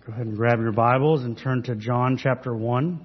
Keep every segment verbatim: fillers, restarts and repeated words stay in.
Go ahead and grab your Bibles and turn to John chapter one.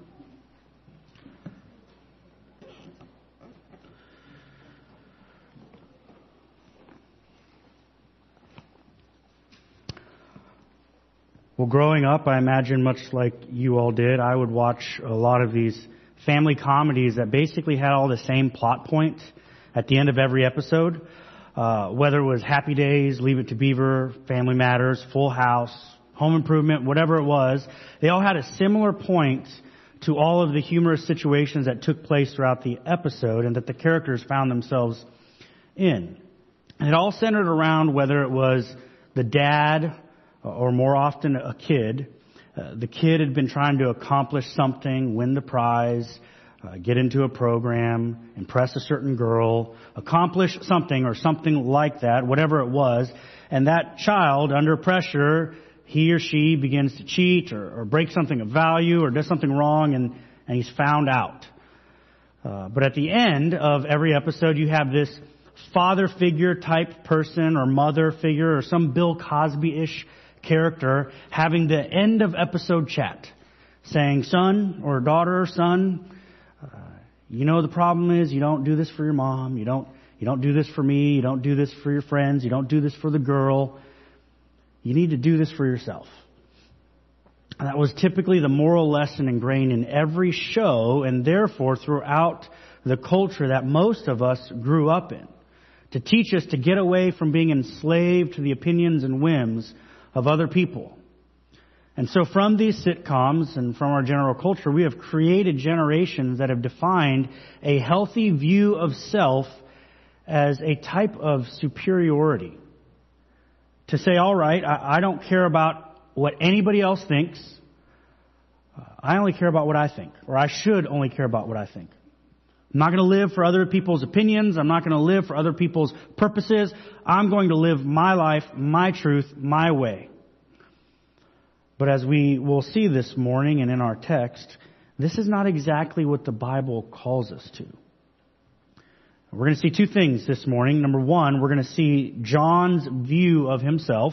Well, growing up, I imagine much like you all did, I would watch a lot of these family comedies that basically had all the same plot points at the end of every episode. Uh, whether it was Happy Days, Leave It to Beaver, Family Matters, Full House, Home Improvement, whatever it was, they all had a similar point to all of the humorous situations that took place throughout the episode and that the characters found themselves in. And it all centered around whether it was the dad or more often a kid. Uh, the kid had been trying to accomplish something, win the prize, uh, get into a program, impress a certain girl, accomplish something or something like that, whatever it was. And that child, under pressure, he or she begins to cheat or, or break something of value or does something wrong, and, and he's found out. Uh, but at the end of every episode, you have this father figure type person or mother figure or some Bill Cosby-ish character having the end of episode chat, saying, son or daughter or son, uh, you know the problem is you don't do this for your mom, you don't you don't do this for me, you don't do this for your friends, you don't do this for the girl. You need to do this for yourself. And that was typically the moral lesson ingrained in every show and therefore throughout the culture that most of us grew up in, to teach us to get away from being enslaved to the opinions and whims of other people. And so from these sitcoms and from our general culture, we have created generations that have defined a healthy view of self as a type of superiority. To say, all right, I, I don't care about what anybody else thinks. I only care about what I think. Or I should only care about what I think. I'm not going to live for other people's opinions. I'm not going to live for other people's purposes. I'm going to live my life, my truth, my way. But as we will see this morning and in our text, this is not exactly what the Bible calls us to. We're going to see two things this morning. Number one, we're going to see John's view of himself.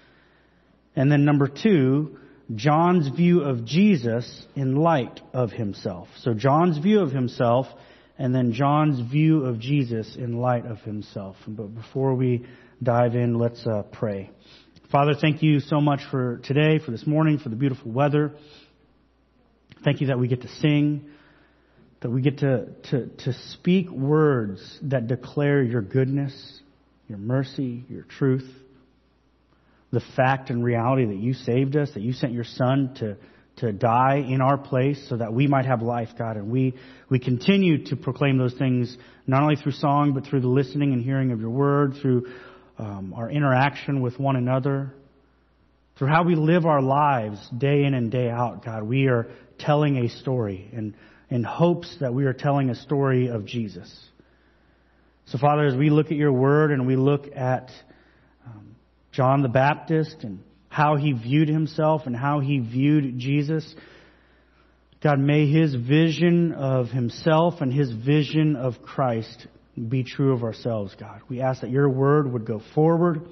And then number two, John's view of Jesus in light of himself. So John's view of himself and then John's view of Jesus in light of himself. But before we dive in, let's uh, pray. Father, thank you so much for today, for this morning, for the beautiful weather. Thank you that we get to sing, that we get to, to, to speak words that declare your goodness, your mercy, your truth, the fact and reality that you saved us, that you sent your Son to, to die in our place so that we might have life, God. And we, we continue to proclaim those things not only through song, but through the listening and hearing of your word, through um, our interaction with one another, through how we live our lives day in and day out, God. We are telling a story and in hopes that we are telling a story of Jesus. So, Father, as we look at your word and we look at um, John the Baptist and how he viewed himself and how he viewed Jesus, God, may his vision of himself and his vision of Christ be true of ourselves, God. We ask that your word would go forward.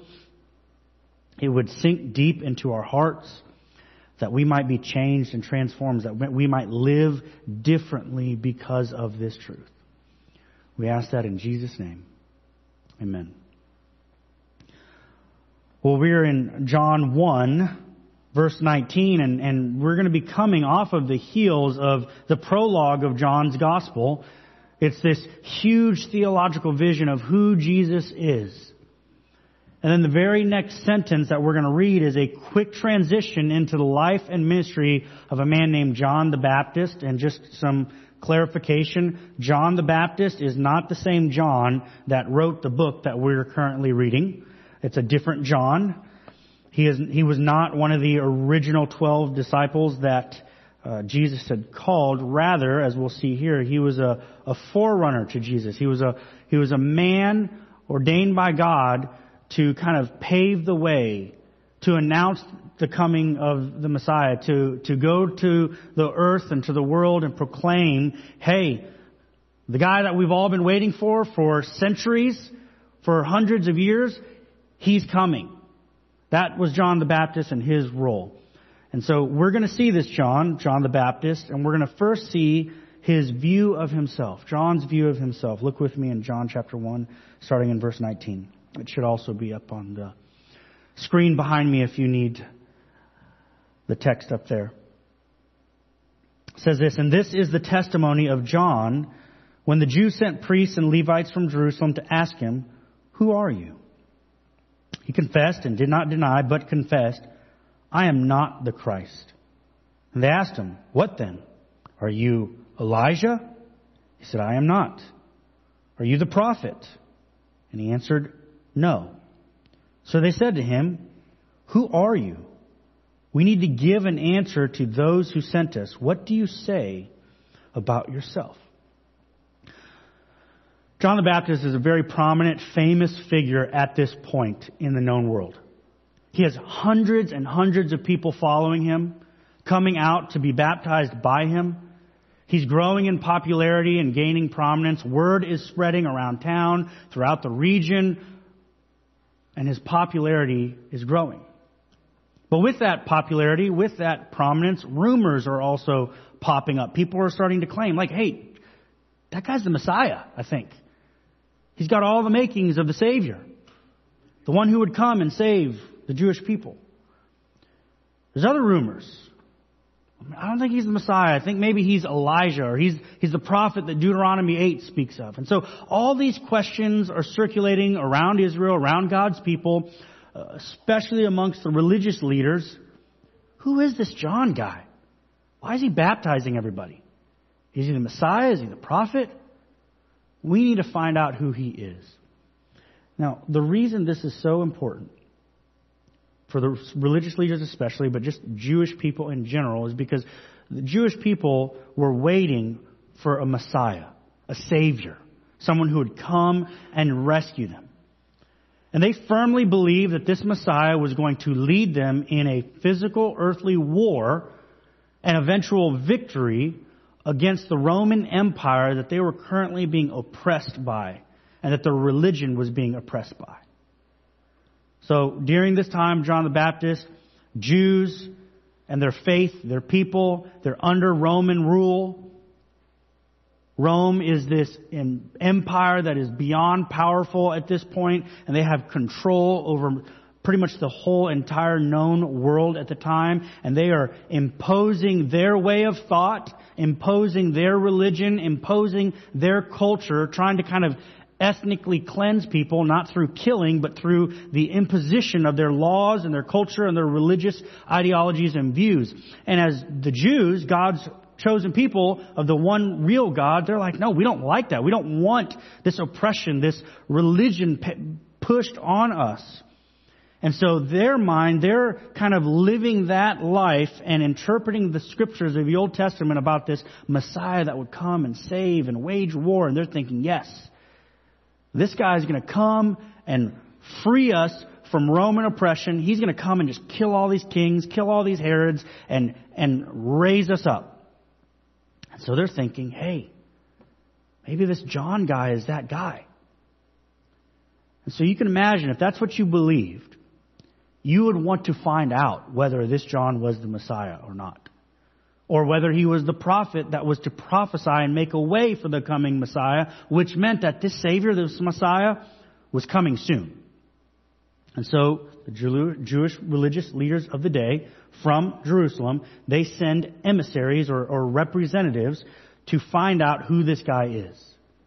It would sink deep into our hearts, that we might be changed and transformed, that we might live differently because of this truth. We ask that in Jesus' name. Amen. Well, we're in John one, verse nineteen, and, and we're going to be coming off of the heels of the prologue of John's Gospel. It's this huge theological vision of who Jesus is. And then the very next sentence that we're going to read is a quick transition into the life and ministry of a man named John the Baptist. And just some clarification, John the Baptist is not the same John that wrote the book that we're currently reading. It's a different John. He is he was not one of the original twelve disciples that uh, Jesus had called. Rather, as we'll see here, he was a, a forerunner to Jesus. He was a he was a man ordained by God to kind of pave the way, to announce the coming of the Messiah, to, to go to the earth and to the world and proclaim, hey, the guy that we've all been waiting for for centuries, for hundreds of years, he's coming. That was John the Baptist and his role. And so we're going to see this John, John the Baptist, and we're going to first see his view of himself, John's view of himself. Look with me in John chapter one, starting in verse nineteen. It should also be up on the screen behind me if you need the text up there. It says this, "And this is the testimony of John when the Jews sent priests and Levites from Jerusalem to ask him, 'Who are you?' He confessed and did not deny, but confessed, 'I am not the Christ.' And they asked him, 'What then? Are you Elijah?' He said, 'I am not.' 'Are you the prophet?' And he answered, 'No.' So they said to him, 'Who are you? We need to give an answer to those who sent us. What do you say about yourself?'" John the Baptist is a very prominent, famous figure at this point in the known world. He has hundreds and hundreds of people following him, coming out to be baptized by him. He's growing in popularity and gaining prominence. Word is spreading around town, throughout the region, and his popularity is growing. But with that popularity, with that prominence, rumors are also popping up. People are starting to claim, like, hey, that guy's the Messiah, I think. He's got all the makings of the Savior, the one who would come and save the Jewish people. There's other rumors. I don't think he's the Messiah. I think maybe he's Elijah, or he's he's the prophet that Deuteronomy eight speaks of. And so all these questions are circulating around Israel, around God's people, uh, especially amongst the religious leaders. Who is this John guy? Why is he baptizing everybody? Is he the Messiah? Is he the prophet? We need to find out who he is. Now, the reason this is so important, for the religious leaders especially, but just Jewish people in general, is because the Jewish people were waiting for a Messiah, a Savior, someone who would come and rescue them. And they firmly believed that this Messiah was going to lead them in a physical earthly war and eventual victory against the Roman Empire that they were currently being oppressed by, and that their religion was being oppressed by. So during this time, John the Baptist, Jews and their faith, their people, they're under Roman rule. Rome is this empire that is beyond powerful at this point, and they have control over pretty much the whole entire known world at the time, and they are imposing their way of thought, imposing their religion, imposing their culture, trying to kind of ethnically cleanse people, not through killing, but through the imposition of their laws and their culture and their religious ideologies and views. And as the Jews, God's chosen people of the one real God, they're like, no, we don't like that. We don't want this oppression, this religion p- pushed on us. And so their mind, they're kind of living that life and interpreting the scriptures of the Old Testament about this Messiah that would come and save and wage war. And they're thinking, yes, this guy is going to come and free us from Roman oppression. He's going to come and just kill all these kings, kill all these Herods, and, and raise us up. And so they're thinking, hey, maybe this John guy is that guy. And so you can imagine if that's what you believed, you would want to find out whether this John was the Messiah or not. Or whether he was the prophet that was to prophesy and make a way for the coming Messiah, which meant that this Savior, this Messiah, was coming soon. And so the Jewish religious leaders of the day from Jerusalem, they send emissaries or, or representatives to find out who this guy is.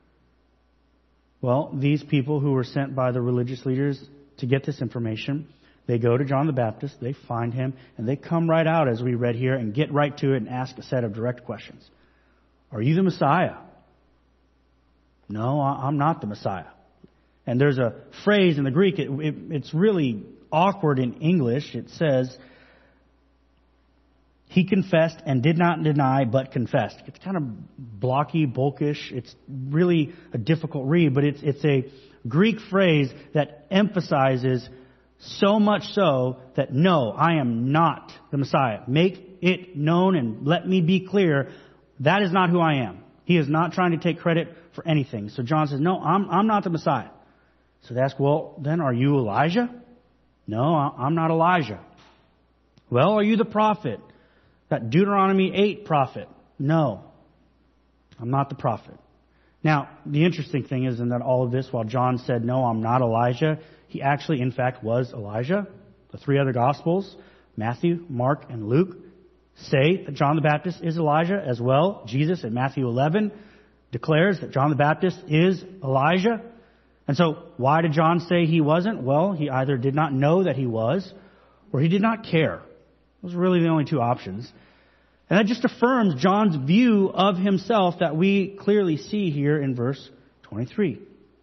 Well, these people who were sent by the religious leaders to get this information, they go to John the Baptist, they find him, and they come right out, as we read here, and get right to it and ask a set of direct questions. Are you the Messiah? No, I'm not the Messiah. And there's a phrase in the Greek, it, it, it's really awkward in English. It says, he confessed and did not deny, but confessed. It's kind of blocky, bulkish. It's really a difficult read, but it's, it's a Greek phrase that emphasizes so much so that no, I am not the Messiah. Make it known and let me be clear. That is not who I am. He is not trying to take credit for anything. So John says, no, I'm, I'm not the Messiah. So they ask, well, then are you Elijah? No, I'm not Elijah. Well, are you the prophet? That Deuteronomy eight prophet? No, I'm not the prophet. Now, the interesting thing is in that all of this, while John said, no, I'm not Elijah, he actually, in fact, was Elijah. The three other Gospels, Matthew, Mark, and Luke, say that John the Baptist is Elijah as well. Jesus in Matthew eleven declares that John the Baptist is Elijah. And so, why did John say he wasn't? Well, he either did not know that he was, or he did not care. Those are really the only two options. And that just affirms John's view of himself that we clearly see here in verse twenty-three.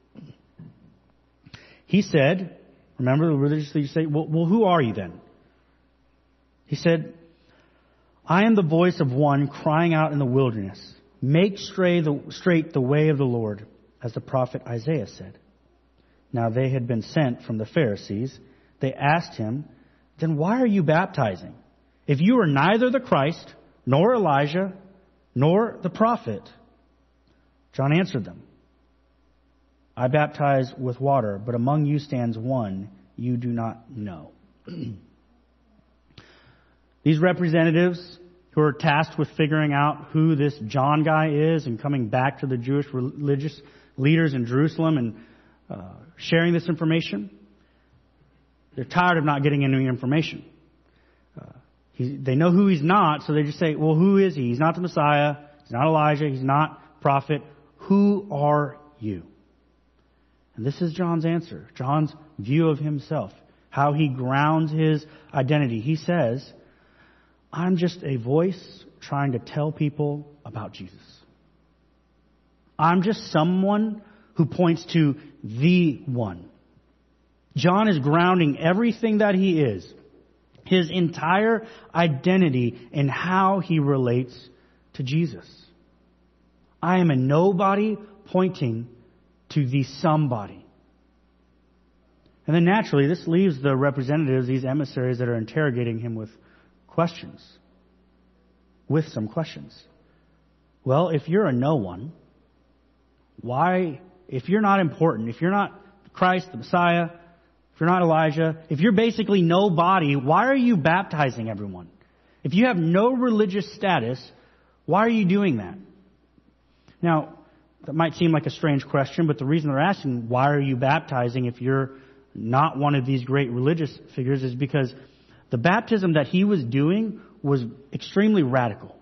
He said, remember the religious leaders say, well, well, who are you then? He said, I am the voice of one crying out in the wilderness, make straight the, straight the way of the Lord, as the prophet Isaiah said. Now they had been sent from the Pharisees. They asked him, then why are you baptizing? If you are neither the Christ, nor Elijah, nor the prophet. John answered them, I baptize with water, but among you stands one you do not know. These representatives who are tasked with figuring out who this John guy is and coming back to the Jewish religious leaders in Jerusalem and uh, sharing this information, they're tired of not getting any information. Uh, he, they know who he's not, so they just say, well, who is he? He's not the Messiah. He's not Elijah. He's not prophet. Who are you? And this is John's answer. John's view of himself. How he grounds his identity. He says, I'm just a voice trying to tell people about Jesus. I'm just someone who points to the one. John is grounding everything that he is, his entire identity, in how he relates to Jesus. I am a nobody pointing to the somebody. And then naturally, this leaves the representatives, these emissaries that are interrogating him with questions. With some questions. Well, if you're a no one, why, if you're not important, if you're not Christ, the Messiah, if you're not Elijah, if you're basically nobody, why are you baptizing everyone? If you have no religious status, why are you doing that? Now, that might seem like a strange question, but the reason they're asking, why are you baptizing if you're not one of these great religious figures, is because the baptism that he was doing was extremely radical.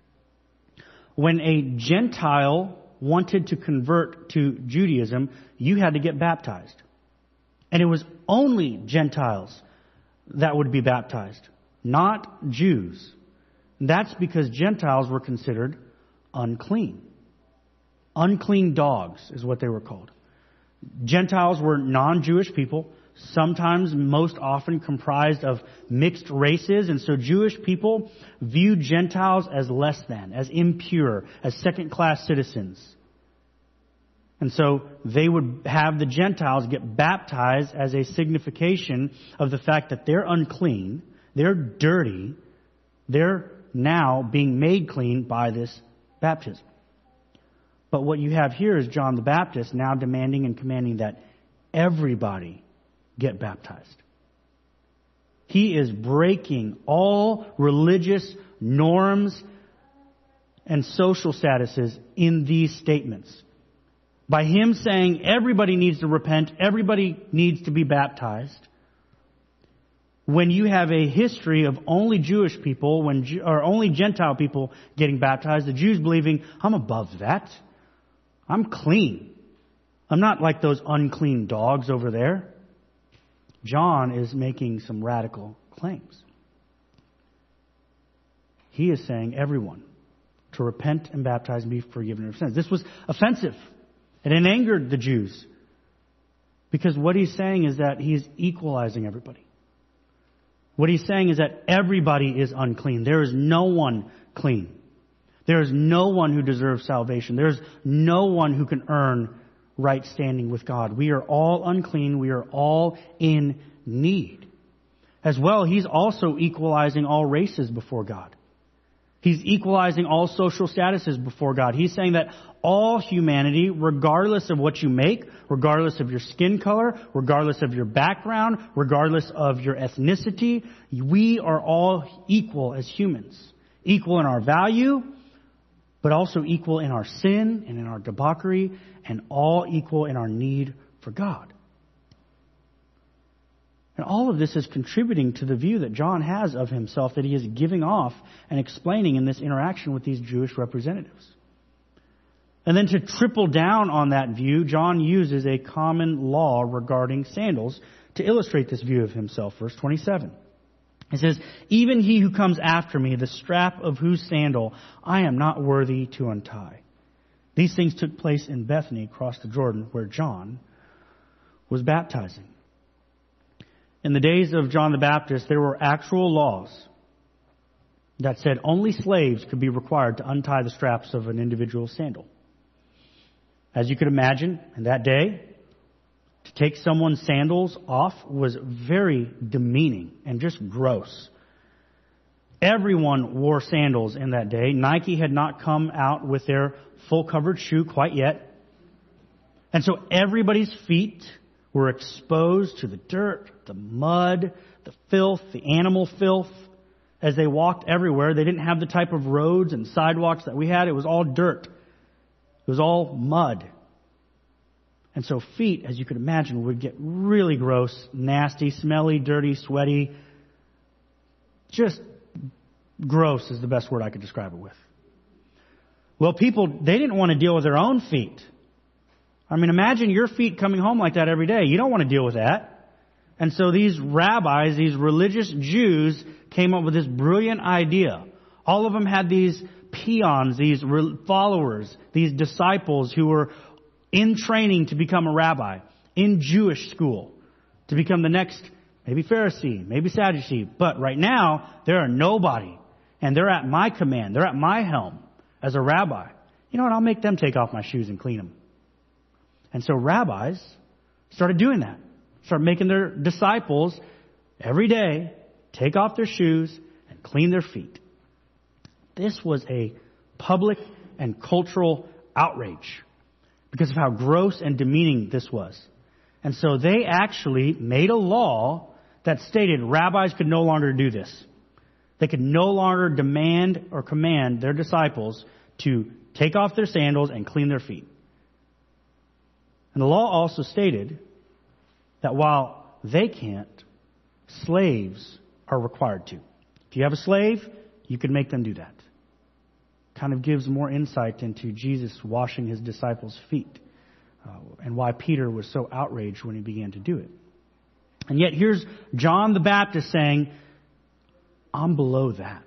When a Gentile wanted to convert to Judaism, you had to get baptized. And it was only Gentiles that would be baptized, not Jews. That's because Gentiles were considered unclean. Unclean dogs is what they were called. Gentiles were non-Jewish people, sometimes most often comprised of mixed races, and so Jewish people viewed Gentiles as less than, as impure, as second-class citizens. And so they would have the Gentiles get baptized as a signification of the fact that they're unclean, they're dirty, they're now being made clean by this baptism. But what you have here is John the Baptist now demanding and commanding that everybody get baptized. He is breaking all religious norms and social statuses in these statements. By him saying everybody needs to repent, everybody needs to be baptized. When you have a history of only Jewish people, when or only Gentile people getting baptized, the Jews believing, I'm above that. I'm clean. I'm not like those unclean dogs over there. John is making some radical claims. He is saying everyone to repent and baptize and be forgiven of sins. This was offensive. And it angered the Jews. Because what he's saying is that he's equalizing everybody. What he's saying is that everybody is unclean. There is no one clean. There is no one who deserves salvation. There is no one who can earn right standing with God. We are all unclean. We are all in need. As well, he's also equalizing all races before God. He's equalizing all social statuses before God. He's saying that all humanity, regardless of what you make, regardless of your skin color, regardless of your background, regardless of your ethnicity, we are all equal as humans. Equal in our value, but also equal in our sin and in our debauchery, and all equal in our need for God. And all of this is contributing to the view that John has of himself that he is giving off and explaining in this interaction with these Jewish representatives. And then to triple down on that view, John uses a common law regarding sandals to illustrate this view of himself. Verse twenty-seven. It says, "Even he who comes after me, the strap of whose sandal I am not worthy to untie." These things took place in Bethany across the Jordan, where John was baptizing. In the days of John the Baptist, there were actual laws that said only slaves could be required to untie the straps of an individual's sandal. As you could imagine, in that day, to take someone's sandals off was very demeaning and just gross. Everyone wore sandals in that day. Nike had not come out with their full covered shoe quite yet. And so everybody's feet were exposed to the dirt, the mud, the filth, the animal filth. As they walked everywhere, they didn't have the type of roads and sidewalks that we had. It was all dirt. It was all mud. And so feet, as you could imagine, would get really gross, nasty, smelly, dirty, sweaty. Just gross is the best word I could describe it with. Well, people, they didn't want to deal with their own feet. I mean, imagine your feet coming home like that every day. You don't want to deal with that. And so these rabbis, these religious Jews, came up with this brilliant idea. All of them had these peons, these followers, these disciples who were in training to become a rabbi, in Jewish school, to become the next, maybe Pharisee, maybe Sadducee. But right now, they're a nobody. And they're at my command. They're at my helm as a rabbi. You know what? I'll make them take off my shoes and clean them. And so rabbis started doing that. Started making their disciples every day take off their shoes and clean their feet. This was a public and cultural outrage because of how gross and demeaning this was. And so they actually made a law that stated rabbis could no longer do this. They could no longer demand or command their disciples to take off their sandals and clean their feet. And the law also stated that while they can't, slaves are required to. If you have a slave, you can make them do that. Kind of gives more insight into Jesus washing his disciples' feet uh, and why Peter was so outraged when he began to do it. And yet here's John the Baptist saying, I'm below that.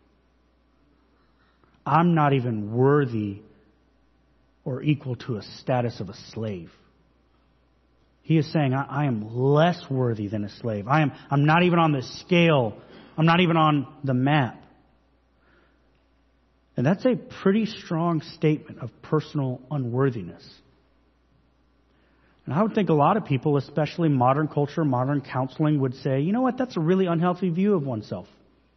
I'm not even worthy or equal to a status of a slave. He is saying, I, I am less worthy than a slave. I am, I'm not even on the scale. I'm not even on the map. And that's a pretty strong statement of personal unworthiness. And I would think a lot of people, especially modern culture, modern counseling, would say, you know what, that's a really unhealthy view of oneself.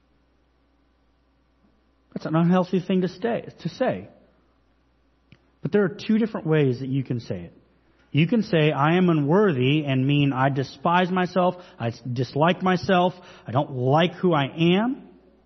That's an unhealthy thing to, stay, to say. But there are two different ways that you can say it. You can say, I am unworthy, and mean I despise myself, I dislike myself, I don't like who I am.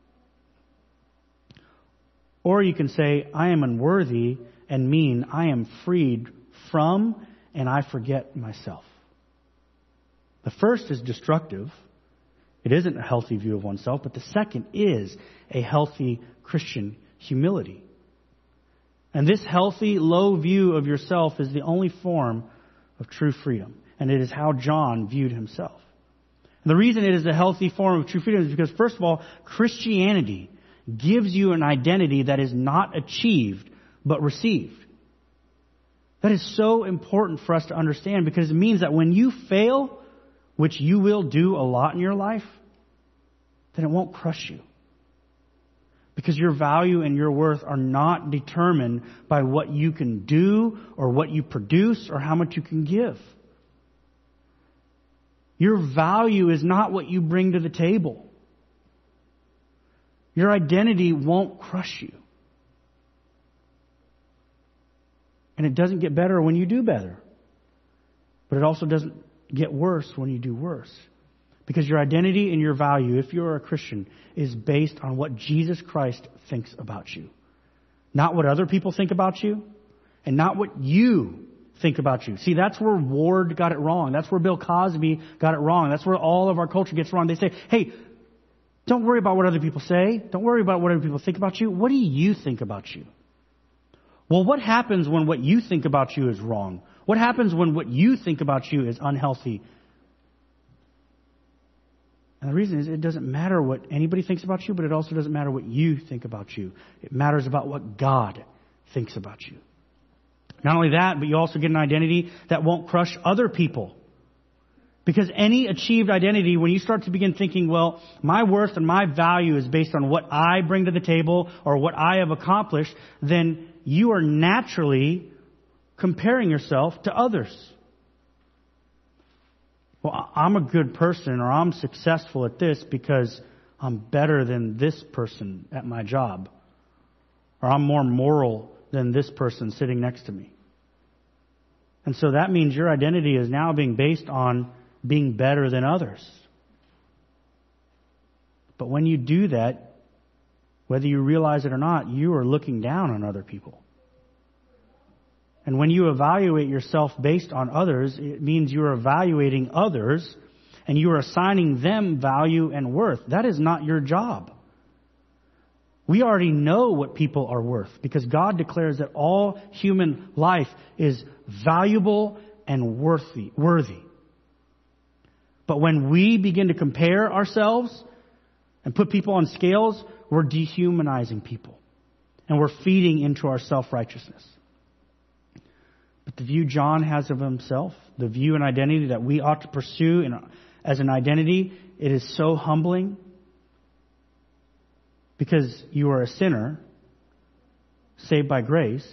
Or you can say, I am unworthy, and mean I am freed from and I forget myself. The first is destructive. It isn't a healthy view of oneself, but the second is a healthy Christian humility. And this healthy, low view of yourself is the only form of true freedom. And it is how John viewed himself. And the reason it is a healthy form of true freedom is because, first of all, Christianity gives you an identity that is not achieved, but received. That is so important for us to understand because it means that when you fail, which you will do a lot in your life, then it won't crush you. Because your value and your worth are not determined by what you can do or what you produce or how much you can give. Your value is not what you bring to the table. Your identity won't crush you. And it doesn't get better when you do better. But it also doesn't get worse when you do worse. Because your identity and your value, if you're a Christian, is based on what Jesus Christ thinks about you. Not what other people think about you, and not what you think about you. See, that's where Ward got it wrong. That's where Bill Cosby got it wrong. That's where all of our culture gets wrong. They say, hey, don't worry about what other people say. Don't worry about what other people think about you. What do you think about you? Well, what happens when what you think about you is wrong? What happens when what you think about you is unhealthy? And the reason is it doesn't matter what anybody thinks about you, but it also doesn't matter what you think about you. It matters about what God thinks about you. Not only that, but you also get an identity that won't crush other people. Because any achieved identity, when you start to begin thinking, well, my worth and my value is based on what I bring to the table or what I have accomplished, then you are naturally comparing yourself to others. Well, I'm a good person, or I'm successful at this because I'm better than this person at my job. Or I'm more moral than this person sitting next to me. And so that means your identity is now being based on being better than others. But when you do that, whether you realize it or not, you are looking down on other people. And when you evaluate yourself based on others, it means you are evaluating others and you are assigning them value and worth. That is not your job. We already know what people are worth because God declares that all human life is valuable and worthy, worthy. But when we begin to compare ourselves and put people on scales, we're dehumanizing people. And we're feeding into our self-righteousness. But the view John has of himself, the view and identity that we ought to pursue in, as an identity, it is so humbling. Because you are a sinner, saved by grace.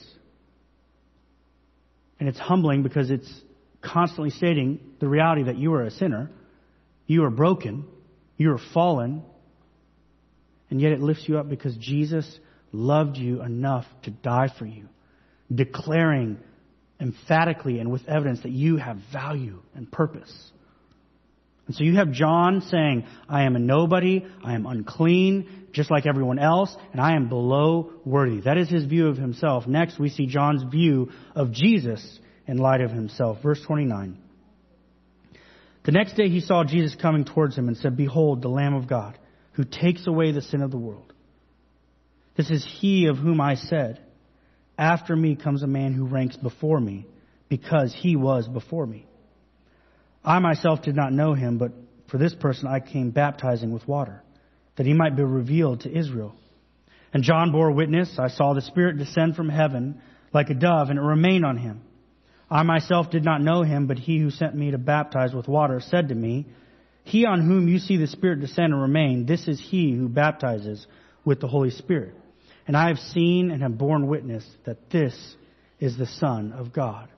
And it's humbling because it's constantly stating the reality that you are a sinner. You are broken. You are fallen. And yet it lifts you up because Jesus loved you enough to die for you. Declaring emphatically and with evidence that you have value and purpose. And so you have John saying, I am a nobody, I am unclean, just like everyone else, and I am below worthy. That is his view of himself. Next, we see John's view of Jesus in light of himself. Verse twenty-nine. The next day he saw Jesus coming towards him and said, Behold, the Lamb of God, who takes away the sin of the world. This is he of whom I said, After me comes a man who ranks before me, because he was before me. I myself did not know him, but for this person I came baptizing with water, that he might be revealed to Israel. And John bore witness. I saw the Spirit descend from heaven like a dove, and it remained on him. I myself did not know him, but he who sent me to baptize with water said to me, He on whom you see the Spirit descend and remain, this is he who baptizes with the Holy Spirit. And I have seen and have borne witness that this is the Son of God.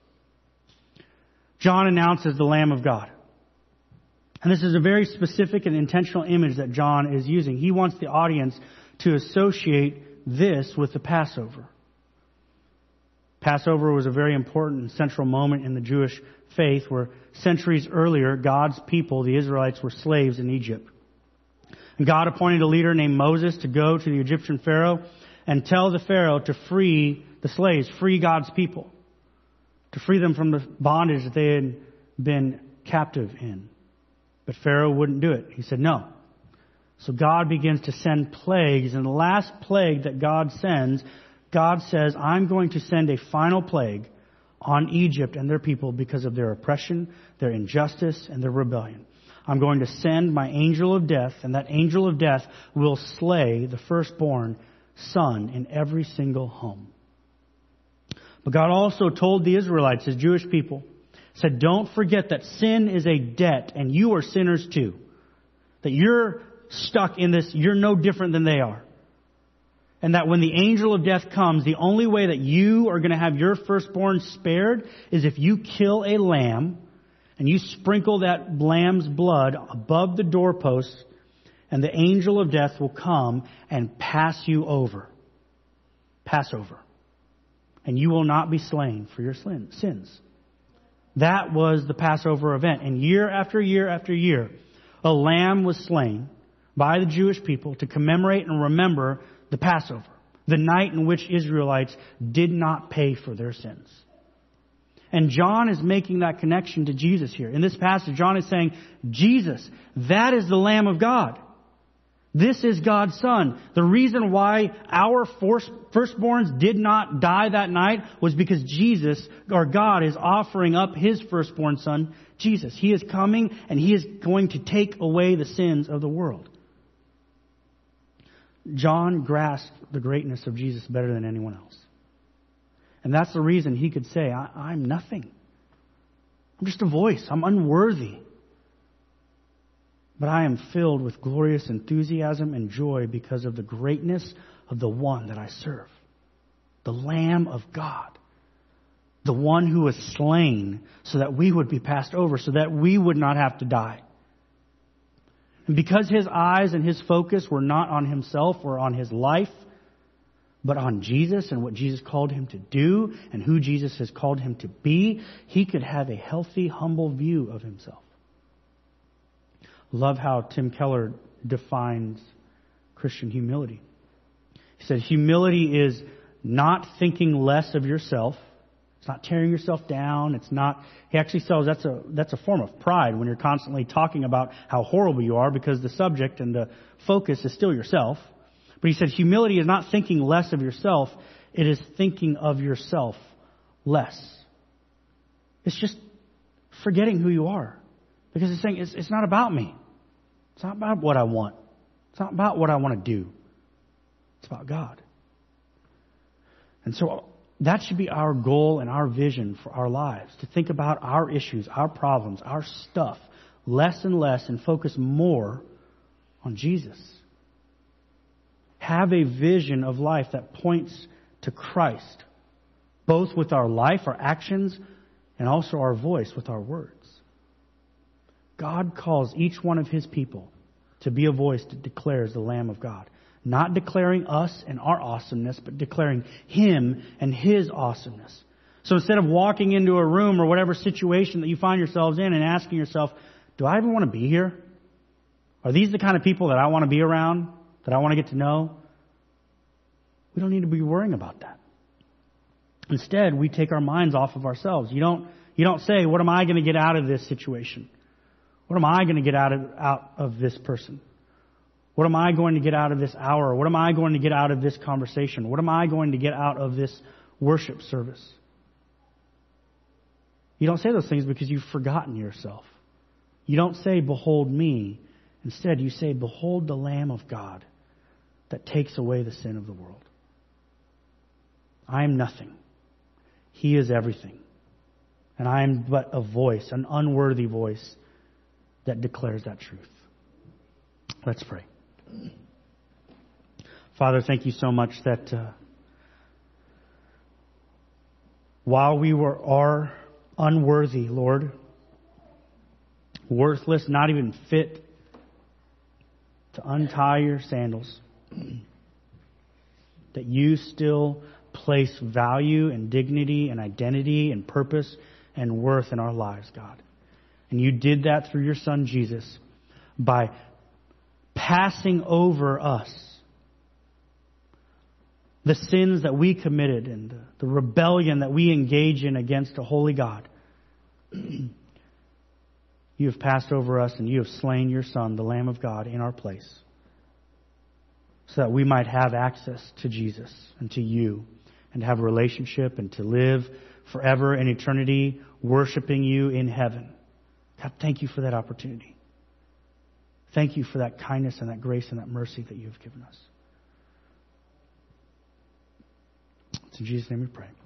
John announces the Lamb of God. And this is a very specific and intentional image that John is using. He wants the audience to associate this with the Passover. Passover was a very important and central moment in the Jewish faith where centuries earlier, God's people, the Israelites, were slaves in Egypt. And God appointed a leader named Moses to go to the Egyptian Pharaoh and tell the Pharaoh to free the slaves, free God's people, to free them from the bondage that they had been captive in. But Pharaoh wouldn't do it. He said no. So God begins to send plagues. And the last plague that God sends, God says, I'm going to send a final plague on Egypt and their people because of their oppression, their injustice, and their rebellion. I'm going to send my angel of death, and that angel of death will slay the firstborn son in every single home. But God also told the Israelites, his Jewish people, said, don't forget that sin is a debt, and you are sinners too. That you're stuck in this, you're no different than they are. And that when the angel of death comes, the only way that you are going to have your firstborn spared is if you kill a lamb and you sprinkle that lamb's blood above the doorposts and the angel of death will come and pass you over. Pass over. And you will not be slain for your sins. That was the Passover event. And year after year after year, a lamb was slain by the Jewish people to commemorate and remember the Passover, the night in which Israelites did not pay for their sins. And John is making that connection to Jesus here. In this passage, John is saying, Jesus, that is the Lamb of God. This is God's Son. The reason why our firstborns did not die that night was because Jesus, or God, is offering up His firstborn Son, Jesus. He is coming and He is going to take away the sins of the world. John grasped the greatness of Jesus better than anyone else. And that's the reason he could say, I, I'm nothing. I'm just a voice. I'm unworthy. But I am filled with glorious enthusiasm and joy because of the greatness of the one that I serve. The Lamb of God. The one who was slain so that we would be passed over, so that we would not have to die. And because His eyes and His focus were not on Himself or on His life, but on Jesus and what Jesus called Him to do and who Jesus has called Him to be, He could have a healthy, humble view of Himself. Love how Tim Keller defines Christian humility. He said, humility is not thinking less of yourself. It's not tearing yourself down. It's not, he actually says that's a, that's a form of pride when you're constantly talking about how horrible you are because the subject and the focus is still yourself. But he said humility is not thinking less of yourself. It is thinking of yourself less. It's just forgetting who you are. Because it's saying it's, it's not about me. It's not about what I want. It's not about what I want to do. It's about God. And so that should be our goal and our vision for our lives. To think about our issues, our problems, our stuff less and less and focus more on Jesus. Have a vision of life that points to Christ, both with our life, our actions, and also our voice with our words. God calls each one of His people to be a voice that declares the Lamb of God. Not declaring us and our awesomeness, but declaring Him and His awesomeness. So instead of walking into a room or whatever situation that you find yourselves in and asking yourself, do I even want to be here? Are these the kind of people that I want to be around? That I want to get to know? We don't need to be worrying about that. Instead, we take our minds off of ourselves. You don't, you don't say, what am I going to get out of this situation? What am I going to get out of, out of this person? What am I going to get out of this hour? What am I going to get out of this conversation? What am I going to get out of this worship service? You don't say those things because you've forgotten yourself. You don't say, behold me. Instead, you say, behold the Lamb of God that takes away the sin of the world. I am nothing. He is everything. And I am but a voice, an unworthy voice that declares that truth. Let's pray. Father, thank you so much that uh, while we were are unworthy, Lord, worthless, not even fit to untie your sandals, that you still place value and dignity and identity and purpose and worth in our lives, God. And you did that through your Son, Jesus, by passing over us the sins that we committed and the, the rebellion that we engage in against a holy God. You have passed over us and you have slain your Son, the Lamb of God, in our place, so that we might have access to Jesus and to you and have a relationship and to live forever in eternity worshiping you in heaven. God, thank you for that opportunity. Thank you for that kindness and that grace and that mercy that you have given us. It's in Jesus' name we pray.